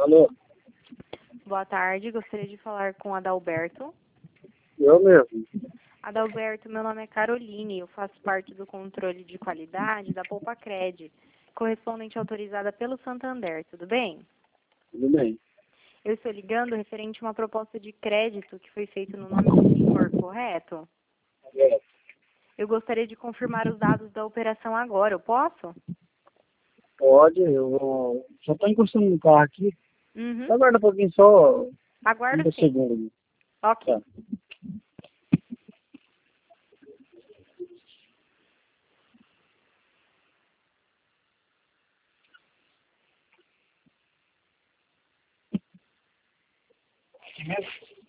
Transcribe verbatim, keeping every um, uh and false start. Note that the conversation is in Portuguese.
Alô, Boa tarde, gostaria de falar com Adalberto. eu mesmo. Adalberto, meu nome é Caroline, eu faço parte do controle de qualidade da Poupa Cred, correspondente autorizada pelo Santander, tudo bem? Tudo bem. Eu estou ligando referente a uma proposta de crédito que foi feita no nome do senhor, correto? É, Eu gostaria de confirmar os dados da operação agora, eu posso? pode, eu vou... Só estou encostando no carro aqui. Uhum. Aguarda um pouquinho, só Aguardo trinta sim. segundos. Ok. Tá. Aqui mesmo?